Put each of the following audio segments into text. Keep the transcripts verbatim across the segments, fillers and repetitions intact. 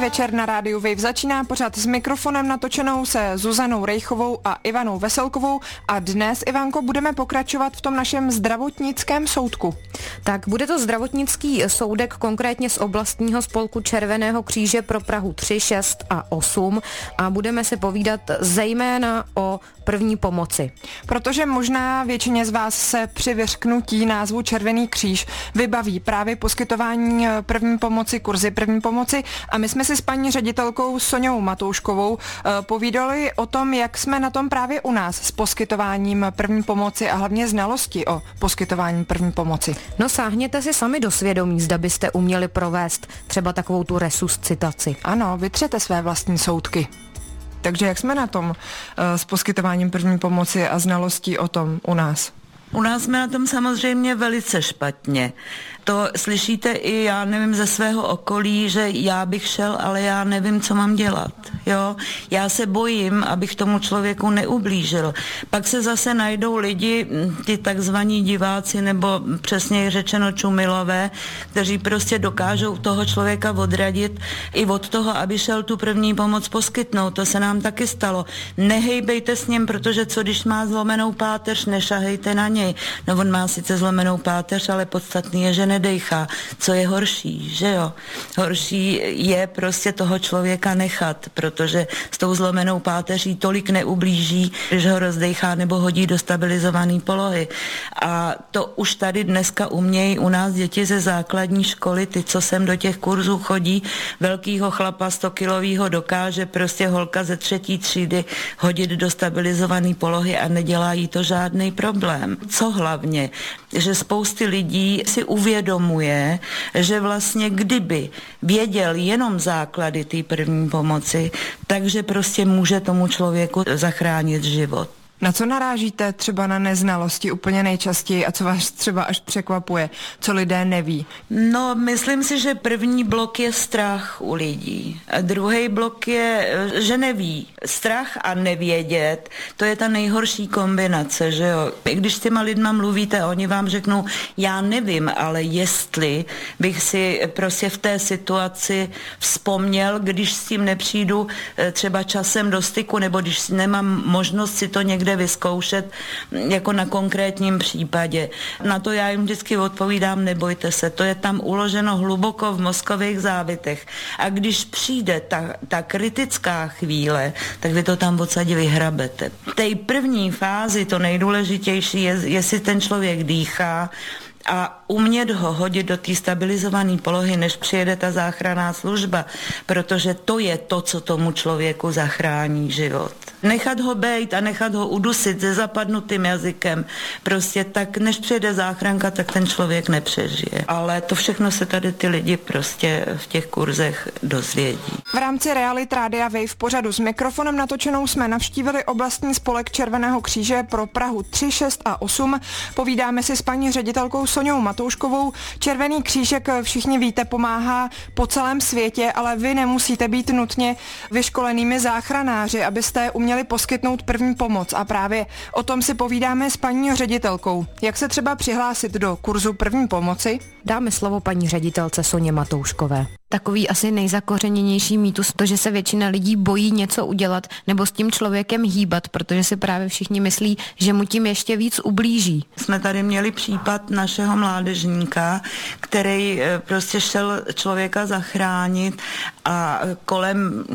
večer na rádiu Wave začíná pořad s mikrofonem natočenou se Zuzanou Rejchovou a Ivanou Veselkovou a dnes, Ivanko, budeme pokračovat v tom našem zdravotnickém soudku. Tak bude to zdravotnický soudek konkrétně z oblastního spolku Červeného kříže pro Prahu tři, šest a osm a budeme se povídat zejména o první pomoci. Protože možná většině z vás se při vyřknutí názvu Červený kříž vybaví právě poskytování první pomoci, kurzy první pomoci a my jsme si s paní ředitelkou Soňou Matouškovou povídali o tom, jak jsme na tom právě u nás s poskytováním první pomoci a hlavně znalosti o poskytování první pomoci. No sáhněte si sami do svědomí, zda byste uměli provést třeba takovou tu resuscitaci. Ano, vytřete své vlastní soudky. Takže jak jsme na tom uh, s poskytováním první pomoci a znalostí o tom u nás? U nás jsme na tom samozřejmě velice špatně. To slyšíte i, já nevím, ze svého okolí, že já bych šel, ale já nevím, co mám dělat. Jo? Já se bojím, abych tomu člověku neublížil. Pak se zase najdou lidi, ty takzvaní diváci, nebo přesněji řečeno čumilové, kteří prostě dokážou toho člověka odradit i od toho, aby šel tu první pomoc poskytnout. To se nám taky stalo. Nehejbejte s ním, protože co když má zlomenou páteř, nešahejte na něj. No on má sice zlomenou páteř, ale podstatný je, že nedejchá. Co je horší, že jo? Horší je prostě toho člověka nechat, protože s tou zlomenou páteří tolik neublíží, že ho rozdejchá nebo hodí do stabilizované polohy. A to už tady dneska umějí u nás děti ze základní školy, ty, co sem do těch kurzů chodí, velkýho chlapa sto kilovýho dokáže prostě holka ze třetí třídy hodit do stabilizované polohy a nedělá jí to žádný problém. Co hlavně? Že spousty lidí si uvědomuje, že vlastně kdyby věděl jenom základy té první pomoci, takže prostě může tomu člověku zachránit život. Na co narážíte třeba na neznalosti úplně nejčastěji a co vás třeba až překvapuje, co lidé neví? No, myslím si, že první blok je strach u lidí. A druhý blok je, že neví. Strach a nevědět, to je ta nejhorší kombinace, že jo. I když s těma lidma mluvíte, oni vám řeknou, já nevím, ale jestli bych si prostě v té situaci vzpomněl, když s tím nepřijdu třeba časem do styku, nebo když nemám možnost si to někde vyzkoušet jako na konkrétním případě. Na to já jim vždycky odpovídám, nebojte se, to je tam uloženo hluboko v mozkových závitech. A když přijde ta, ta kritická chvíle, tak vy to tam odsadě vyhrabete. V té první fázi to nejdůležitější je, jestli ten člověk dýchá, a umět ho hodit do té stabilizované polohy, než přijede ta záchranná služba, protože to je to, co tomu člověku zachrání život. Nechat ho bejt a nechat ho udusit se zapadnutým jazykem, prostě tak, než přijede záchranka, tak ten člověk nepřežije. Ale to všechno se tady ty lidi prostě v těch kurzech dozvědí. V rámci Realit Rádia Wave v pořadu s mikrofonem natočenou jsme navštívili oblastní spolek Červeného kříže pro Prahu tři, šest a osm. Povídáme si s paní ředitelkou Soňou Matouškovou. Červený křížek, všichni víte, pomáhá po celém světě, ale vy nemusíte být nutně vyškolenými záchranáři, abyste uměli poskytnout první pomoc. A právě o tom si povídáme s paní ředitelkou. Jak se třeba přihlásit do kurzu první pomoci? Dáme slovo paní ředitelce Soně Matouškové. Takový asi nejzakořeněnější mýtus, to, že se většina lidí bojí něco udělat nebo s tím člověkem hýbat, protože si právě všichni myslí, že mu tím ještě víc ublíží. Jsme tady měli případ našeho mládežníka, který prostě šel člověka zachránit a kolem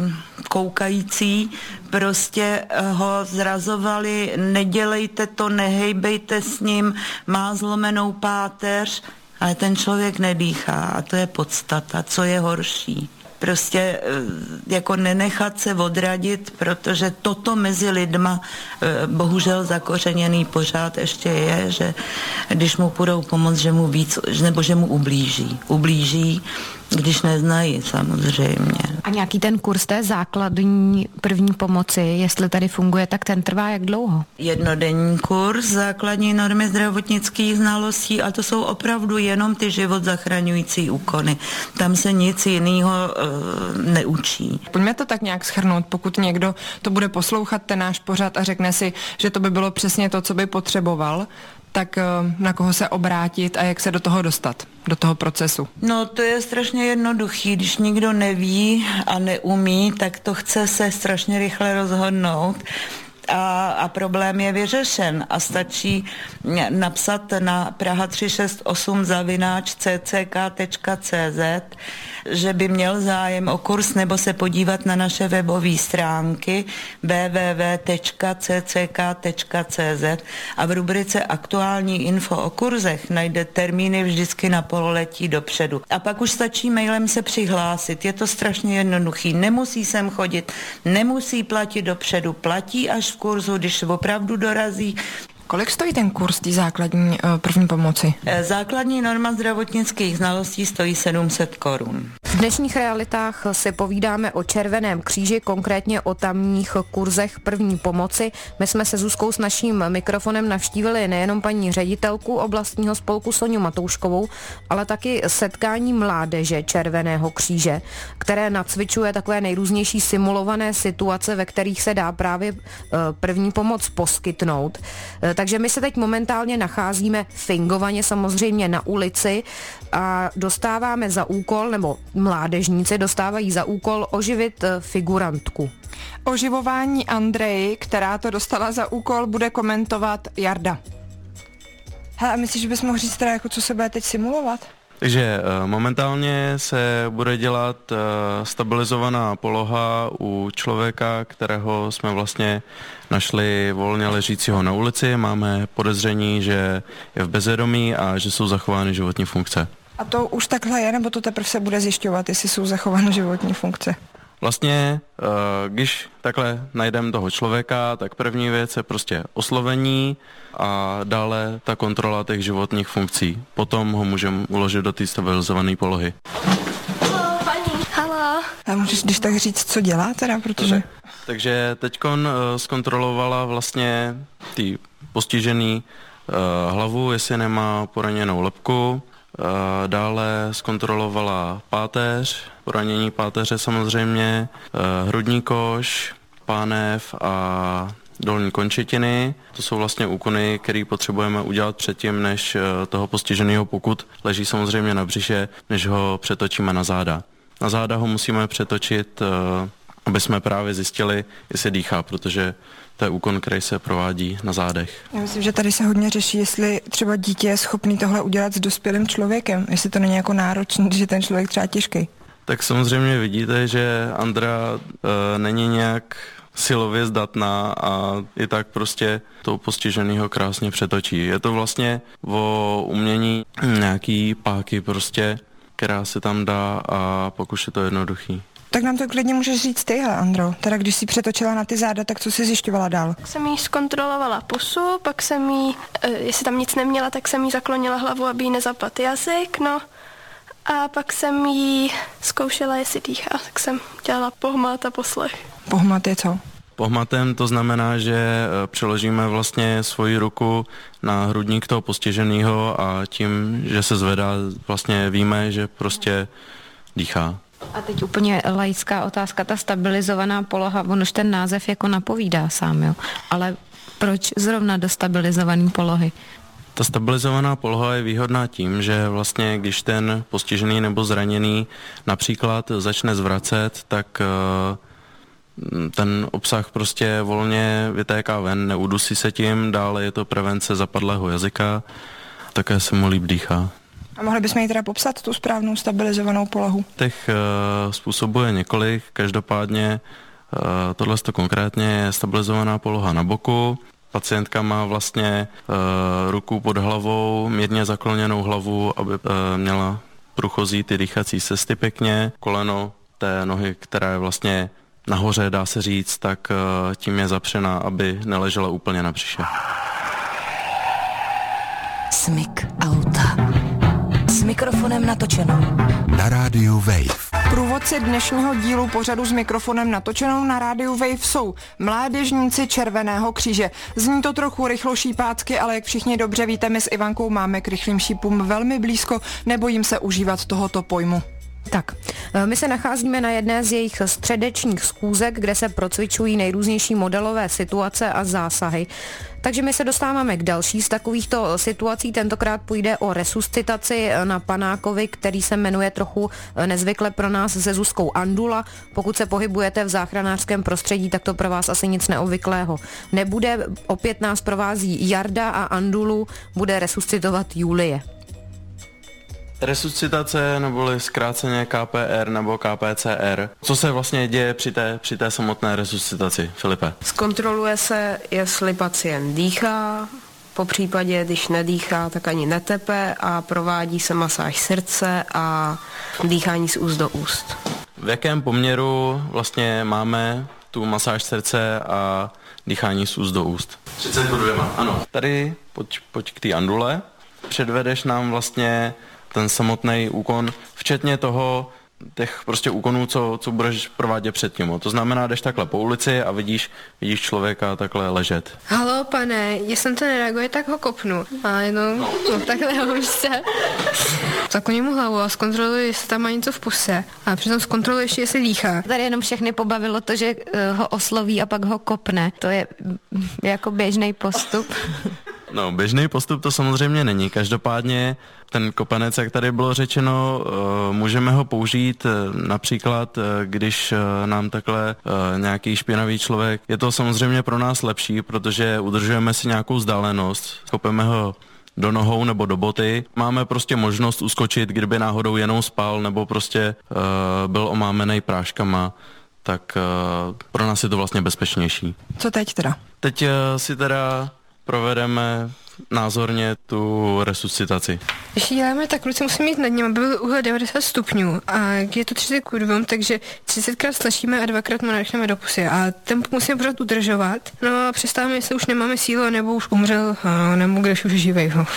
koukající prostě ho zrazovali, nedělejte to, nehejbejte s ním, má zlomenou páteř, ale ten člověk nedýchá a to je podstata, co je horší. Prostě jako nenechat se odradit, protože toto mezi lidma bohužel zakořeněný pořád ještě je, že když mu půjdou pomoct, že mu víc, nebo že mu ublíží. Ublíží, když neznají samozřejmě. A nějaký ten kurz té základní první pomoci, jestli tady funguje, tak ten trvá jak dlouho? Jednodenní kurz základní normy zdravotnických znalostí a to jsou opravdu jenom ty život zachraňující úkony. Tam se nic jiného uh, neučí. Pojďme to tak nějak shrnout, pokud někdo to bude poslouchat ten náš pořad a řekne si, že to by bylo přesně to, co by potřeboval, tak na koho se obrátit a jak se do toho dostat, do toho procesu? No to je strašně jednoduchý, když nikdo neví a neumí, tak to chce se strašně rychle rozhodnout. A, a problém je vyřešen a stačí napsat na praha tři šest osm zavináč c c k tečka c z, že by měl zájem o kurz, nebo se podívat na naše webové stránky w w w tečka c c k tečka c z a v rubrice aktuální info o kurzech najde termíny vždycky na pololetí dopředu. A pak už stačí mailem se přihlásit. Je to strašně jednoduchý. Nemusí sem chodit, nemusí platit dopředu, platí až v kurzu, když opravdu dorazí. Kolik stojí ten kurz té základní uh, první pomoci? Základní norma zdravotnických znalostí stojí sedm set korun. V dnešních realitách si povídáme o Červeném kříži, konkrétně o tamních kurzech první pomoci. My jsme se Zuzkou s naším mikrofonem navštívili nejenom paní ředitelku oblastního spolku Soňu Matouškovou, ale taky setkání mládeže Červeného kříže, které nacvičuje takové nejrůznější simulované situace, ve kterých se dá právě uh, první pomoc poskytnout. Uh, Takže my se teď momentálně nacházíme fingovaně samozřejmě na ulici a dostáváme za úkol, nebo mládežníci dostávají za úkol oživit figurantku. Oživování Andreji, která to dostala za úkol, bude komentovat Jarda. Hele, a myslíš, že bys mohl říct teda, jako co se bude teď simulovat? Takže momentálně se bude dělat stabilizovaná poloha u člověka, kterého jsme vlastně našli volně ležícího na ulici. Máme podezření, že je v bezvědomí a že jsou zachovány životní funkce. A to už takhle je, nebo to teprve se bude zjišťovat, jestli jsou zachovány životní funkce? Vlastně, když takhle najdeme toho člověka, tak první věc je prostě oslovení a dále ta kontrola těch životních funkcí. Potom ho můžeme uložit do té stabilizované polohy. Haló, paní. Haló. A můžeš když tak říct, co dělá teda, protože... Takže teďkon zkontrolovala vlastně tý postižený hlavu, jestli nemá poraněnou lebku. Dále zkontrolovala páteř, poranění páteře samozřejmě, hrudní koš, pánev a dolní končetiny. To jsou vlastně úkony, které potřebujeme udělat předtím, než toho postiženého, pokud leží samozřejmě na břiše, než ho přetočíme na záda. Na záda ho musíme přetočit, aby jsme právě zjistili, jestli dýchá, protože to je úkon, který se provádí na zádech. Já myslím, že tady se hodně řeší, jestli třeba dítě je schopný tohle udělat s dospělým člověkem, jestli to není jako náročný, že ten člověk třeba těžký. Tak samozřejmě vidíte, že Andra e, není nějak silově zdatná a i tak prostě toho postiženého krásně přetočí. Je to vlastně o umění nějaký páky prostě, která se tam dá a pokud je to jednoduchý. Tak nám to klidně můžeš říct ty, Andro. Teda když jsi přetočila na ty záda, tak co jsi zjišťovala dál? Tak jsem jí zkontrolovala pusu, pak jsem jí, jestli tam nic neměla, tak jsem jí zaklonila hlavu, aby jí nezapadl jazyk, no. A pak jsem jí zkoušela, jestli dýchá, tak jsem dělala pohmat a poslech. Pohmat je co? Pohmatem to znamená, že přeložíme vlastně svoji ruku na hrudník toho postiženého a tím, že se zvedá, vlastně víme, že prostě dýchá. A teď úplně laická otázka, ta stabilizovaná poloha, on už ten název jako napovídá sám, jo. Ale proč zrovna do stabilizované polohy? Ta stabilizovaná poloha je výhodná tím, že vlastně když ten postižený nebo zraněný například začne zvracet, tak ten obsah prostě volně vytéká ven, neudusí se tím, dále je to prevence zapadlého jazyka, také se mu líp dýchá. A mohli bychom jí teda popsat tu správnou stabilizovanou polohu? Těch uh, způsobů je několik, každopádně uh, tohle konkrétně je stabilizovaná poloha na boku. Pacientka má vlastně uh, ruku pod hlavou, mírně zakloněnou hlavu, aby uh, měla průchozí ty dýchací cesty pěkně. Koleno té nohy, která je vlastně nahoře, dá se říct, tak uh, tím je zapřená, aby neležela úplně na břiše. Smyk auta. S mikrofonem natočenou. Na rádiu Wave. Průvodci dnešního dílu pořadu S mikrofonem natočenou na rádiu Wave jsou mládežníci Červeného kříže. Zní to trochu rychlošípácky, ale jak všichni dobře víte, my s Ivankou máme k rychlým šípům velmi blízko, nebojím se užívat tohoto pojmu. Tak, my se nacházíme na jedné z jejich středečních schůzek, kde se procvičují nejrůznější modelové situace a zásahy. Takže my se dostáváme k další z takovýchto situací. Tentokrát půjde o resuscitaci na panákovi, který se jmenuje trochu nezvykle pro nás se Zuzkou Andula. Pokud se pohybujete v záchranářském prostředí, tak to pro vás asi nic neobvyklého nebude. Opět nás provází Jarda a Andulu bude resuscitovat Julie. Resuscitace neboli zkráceně K P R nebo K P C R. Co se vlastně děje při té, při té samotné resuscitaci, Filipe? Zkontroluje se, jestli pacient dýchá, po případě, když nedýchá, tak ani netepe a provádí se masáž srdce a dýchání z úst do úst. V jakém poměru vlastně máme tu masáž srdce a dýchání z úst do úst? třicet ku dvěma, ano. Tady pojď, pojď k té Andule. Předvedeš nám vlastně ten samotný úkon, včetně toho, těch prostě úkonů, co, co budeš provádět předtím. To znamená, jdeš takhle po ulici a vidíš, vidíš člověka takhle ležet. Halo, pane, jestli to nereaguje, tak ho kopnu. A jenom no. No, takhle už se. Zakloním mu hlavu a zkontroluji, jestli tam má něco v puse. A přitom zkontroluji ještě, jestli dýchá. Tady jenom všechny pobavilo to, že ho osloví a pak ho kopne. To je jako běžný postup. No, běžný postup to samozřejmě není. Každopádně ten kopanec, jak tady bylo řečeno, můžeme ho použít například, když nám takhle nějaký špinavý člověk, je to samozřejmě pro nás lepší, protože udržujeme si nějakou vzdálenost, kopeme ho do nohou nebo do boty. Máme prostě možnost uskočit, kdyby náhodou jenom spal nebo prostě byl omámený práškama, tak pro nás je to vlastně bezpečnější. Co teď teda? Teď si teda provedeme názorně tu resuscitaci. Když ji děláme, tak ruce musím mít nad ním, aby byl úhel devadesát stupňů a je to třicet ku dvěma, takže třicetkrát stlačíme a dvakrát mu nadechneme do pusy a tempo musíme pořád udržovat. No a přestáváme, jestli už nemáme sílu, nebo už umřel, a nebo když už je živej. No.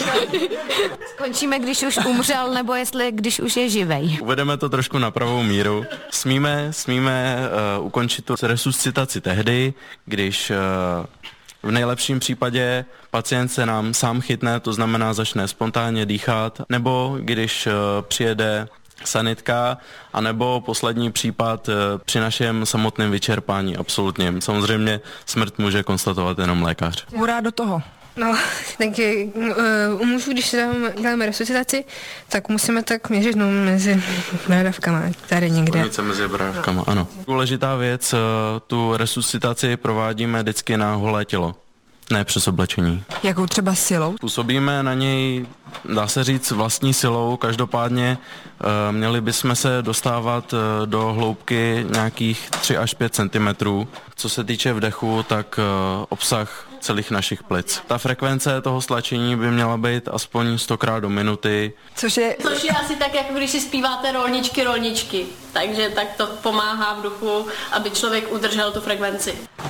Skončíme, když už umřel, nebo jestli když už je živej. Uvedeme to trošku na pravou míru. Smíme, smíme uh, ukončit tu resuscitaci tehdy, když uh, v nejlepším případě pacient se nám sám chytne, to znamená začne spontánně dýchat, nebo když uh, přijede sanitka, anebo poslední případ uh, při našem samotném vyčerpání, absolutně. Samozřejmě smrt může konstatovat jenom lékař. Hurá do toho. No, tak uh, u mužů, když děláme, děláme resuscitaci, tak musíme tak měřit no, mezi bradavkama, tady někde. Unice mezi bradavkama, ano. Důležitá věc, uh, tu resuscitaci provádíme vždycky na holé tělo, ne přes oblečení. Jakou třeba silou? Působíme na něj, dá se říct, vlastní silou, každopádně uh, měli bychom se dostávat uh, do hloubky nějakých tři až pět centimetrů. Co se týče vdechu, tak uh, obsah celých našich plic. Ta frekvence toho stlačení by měla být aspoň stokrát do minuty. Což je... Což je asi tak, jako když si zpíváte rolničky, rolničky. Takže tak to pomáhá v duchu, aby člověk udržel tu frekvenci.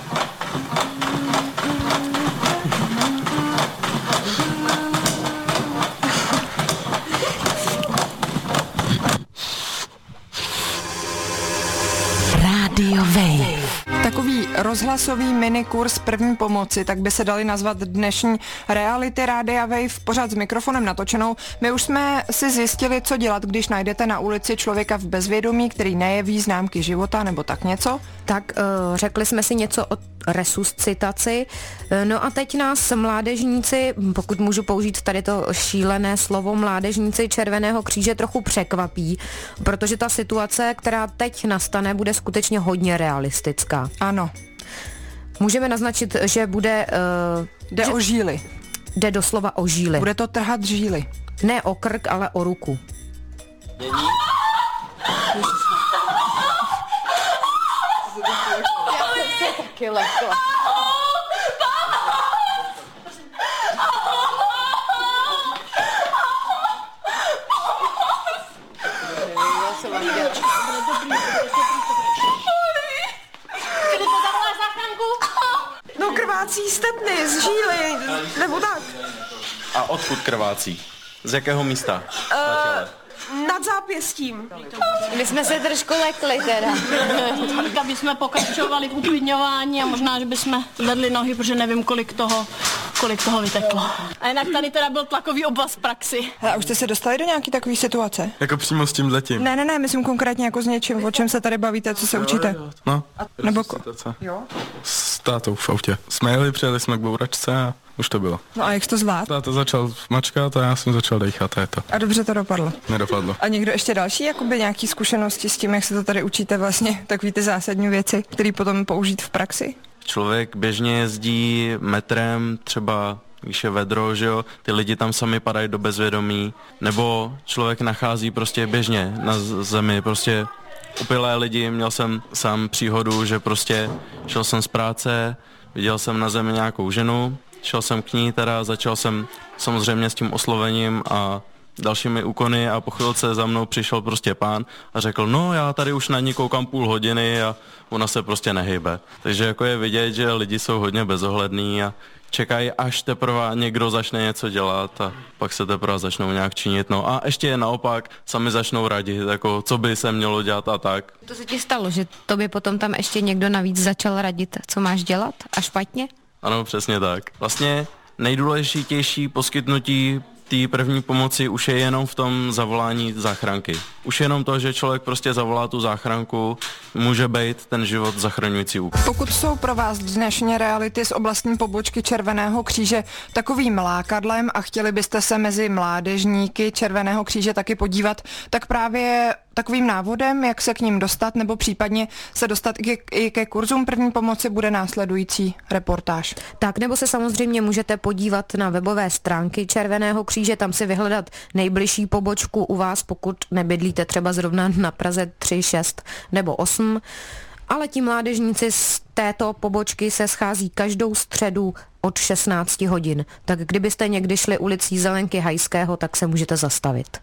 Radio Wave. Takový rozhlasový minikurs první pomoci, tak by se dali nazvat dnešní reality Rádia Wave, pořád s mikrofonem natočenou. My už jsme si zjistili, co dělat, když najdete na ulici člověka v bezvědomí, který nejeví známky života nebo tak něco. Tak uh, řekli jsme si něco o resuscitaci. No a teď nás mládežníci, pokud můžu použít tady to šílené slovo, mládežníci Červeného kříže trochu překvapí, protože ta situace, která teď nastane, bude skutečně hodně realistická. Ano. Můžeme naznačit, že bude... Uh, Jde že, o žíly. Jde doslova o žíly. Bude to trhat žíly. Ne o krk, ale o ruku. Taky lekla. No krvácí stepny z žíly, nebo tak. A odkud krvácí? Z jakého místa? Uh, nad pěstím. My jsme se trošku lekli teda. Tak, aby jsme pokračovali v uklidňování a možná, že bychom zvedli nohy, protože nevím, kolik toho, kolik toho vyteklo. A jinak tady teda byl tlakový obvaz v praxi. A už jste se dostali do nějaký takové situace? Jako přímo s tímhletím? Ne, ne, ne, myslím konkrétně jako s něčím, o čem se tady bavíte, co se učíte. No, nebo ko... Jo? S tátou v autě. Jsme jeli, přijeli jsme k bouračce a už to bylo. No a jak jsi to zvládl? Táta začal mačkat a já jsem začal dejchat a je to. A dobře to dopadlo? Nedopadlo. A někdo ještě další, jakoby nějaký zkušenosti s tím, jak se to tady učíte vlastně, takový ty zásadní věci, které potom použít v praxi? Člověk běžně jezdí metrem, třeba když je vedro, že jo, ty lidi tam sami padají do bezvědomí, nebo člověk nachází prostě běžně na zemi, prostě upilé lidi. Měl jsem sám příhodu, že prostě šel jsem z práce, viděl jsem na zemi nějakou ženu, šel jsem k ní teda, začal jsem samozřejmě s tím oslovením a dalšími úkony a po chvilce za mnou přišel prostě pán a řekl, no já tady už na ní koukám půl hodiny a ona se prostě nehybe. Takže jako je vidět, že lidi jsou hodně bezohlední a čekají, až teprve někdo začne něco dělat a pak se teprve začnou nějak činit. No a ještě naopak sami začnou radit, jako co by se mělo dělat a tak. To se ti stalo, že tobě potom tam ještě někdo navíc začal radit, co máš dělat a špatně? Ano, přesně tak. Vlastně nejdůležitější poskytnutí té první pomoci už je jenom v tom zavolání záchranky. Už jenom to, že člověk prostě zavolá tu záchranku, může být ten život zachraňující úkol. Pokud jsou pro vás dnešní reality z oblastní pobočky Červeného kříže takovým lákadlem a chtěli byste se mezi mládežníky Červeného kříže taky podívat, tak právě takovým návodem, jak se k ním dostat, nebo případně se dostat i ke, i ke kurzům první pomoci, bude následující reportáž. Tak, nebo se samozřejmě můžete podívat na webové stránky Červeného kříže, tam si vyhledat nejbližší pobočku u vás, pokud nebydlíte třeba zrovna na Praze tři, šest nebo osm. Ale ti mládežníci z této pobočky se schází každou středu od šestnáct hodin. Tak kdybyste někdy šli ulicí Zelenky Hajského, tak se můžete zastavit.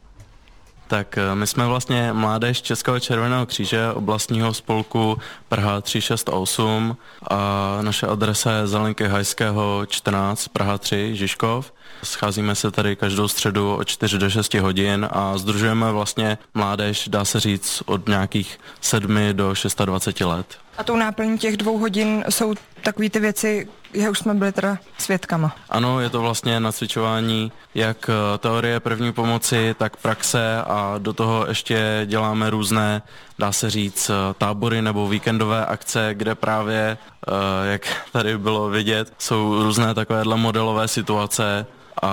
Tak my jsme vlastně mládež Českého Červeného kříže, oblastního spolku Praha tři šest osm a naše adresa je Zelenky Hajského čtrnáct, Praha tři, Žižkov. Scházíme se tady každou středu od čtyři do šesti hodin a sdružujeme vlastně mládež, dá se říct, od nějakých sedmi do dvaceti šesti let. A tou náplní těch dvou hodin jsou takové ty věci, jak už jsme byli teda svědkama. Ano, je to vlastně nacvičování jak teorie první pomoci, tak praxe a do toho ještě děláme různé, dá se říct, tábory nebo víkendové akce, kde právě, jak tady bylo vidět, jsou různé takovéhle modelové situace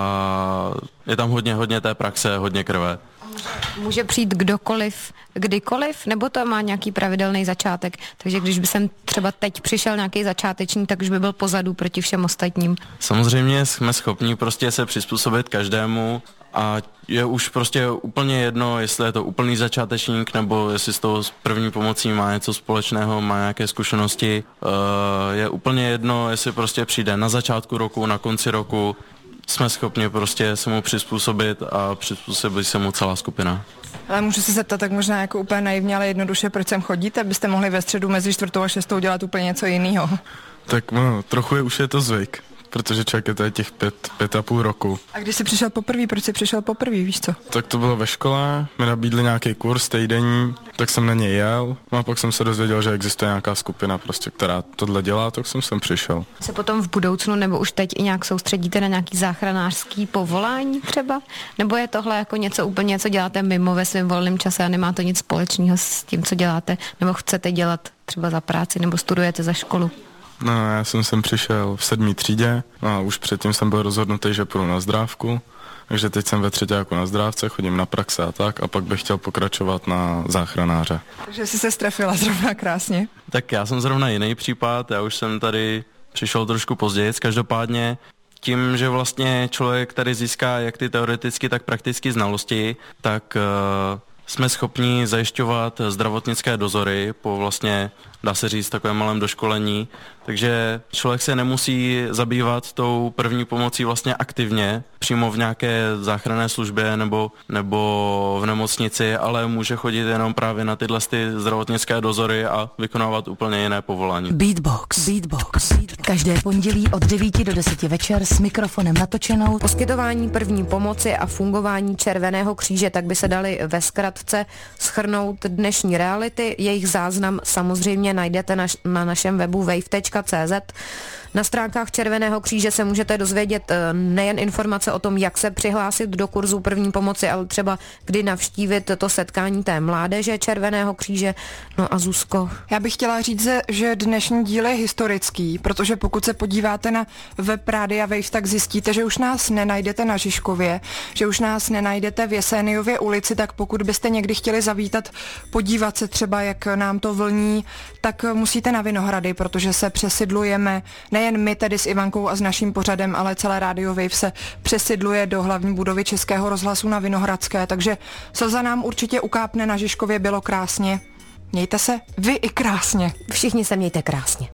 a je tam hodně, hodně té praxe, hodně krve. Může přijít kdokoliv, kdykoliv, nebo to má nějaký pravidelný začátek? Takže když by sem třeba teď přišel nějaký začátečník, tak už by byl pozadu proti všem ostatním. Samozřejmě jsme schopni prostě se přizpůsobit každému a je už prostě úplně jedno, jestli je to úplný začátečník, nebo jestli s tou první pomocí má něco společného, má nějaké zkušenosti. Je úplně jedno, jestli prostě přijde na začátku roku, na konci roku. Jsme schopni prostě se mu přizpůsobit a přizpůsobit se mu celá skupina. Ale můžu se zeptat tak možná jako úplně naivně, ale jednoduše, proč sem chodíte, abyste mohli ve středu mezi čtvrtou a šestou dělat úplně něco jiného? Tak no, trochu je, už je to zvyk, protože člověk je tady těch pět, pět a půl roku. A když jsi přišel poprvé, proč jsi přišel poprvé, víš co? Tak to bylo ve škole, mi nabídli nějaký kurz týdenní, tak jsem na něj jel, a pak jsem se dozvěděl, že existuje nějaká skupina, prostě, která tohle dělá, tak jsem sem přišel. Se potom v budoucnu nebo už teď i nějak soustředíte na nějaký záchranářský povolání třeba? Nebo je tohle jako něco úplně, co děláte mimo ve svém volném čase a nemá to nic společného s tím, co děláte? Nebo chcete dělat třeba za práci nebo studujete za školu? No, já jsem sem přišel v sedmý třídě a už předtím jsem byl rozhodnutý, že půjdu na zdrávku, takže teď jsem ve třetí jako na zdrávce, chodím na praxe a tak a pak bych chtěl pokračovat na záchranáře. Takže jsi se strefila zrovna krásně. Tak já jsem zrovna jiný případ, já už jsem tady přišel trošku později, každopádně tím, že vlastně člověk tady získá jak ty teoreticky, tak praktické znalosti, tak uh, jsme schopni zajišťovat zdravotnické dozory po vlastně, dá se říct, takovém malém doškolení, takže člověk se nemusí zabývat tou první pomocí vlastně aktivně, přímo v nějaké záchranné službě nebo, nebo v nemocnici, ale může chodit jenom právě na tyhle ty zdravotnické dozory a vykonávat úplně jiné povolání. Beatbox. Beatbox. Každé pondělí od devíti do deseti večer s mikrofonem natočenou. Poskytování první pomoci a fungování Červeného kříže, tak by se dali ve zkratce shrnout dnešní reality. Jejich záznam samozřejmě najdete na, na našem webu wave tečka cé zet. Na stránkách Červeného kříže se můžete dozvědět nejen informace o tom, jak se přihlásit do kurzu první pomoci, ale třeba kdy navštívit to setkání té mládeže Červeného kříže. No a Zuzko? Já bych chtěla říct, že dnešní díl je historický, protože pokud se podíváte na web Rádia Wave, tak zjistíte, že už nás nenajdete na Žižkově, že už nás nenajdete v Jeséniově ulici, tak pokud byste někdy chtěli zavítat, podívat se třeba, jak nám to vlní, tak musíte na Vinohrady, protože se přesidlujeme, nejen my tedy s Ivankou a s naším pořadem, ale celé Rádio Wave se přesidluje do hlavní budovy Českého rozhlasu na Vinohradské, takže slza nám určitě ukápne. Na Žižkově bylo krásně. Mějte se vy i krásně. Všichni se mějte krásně.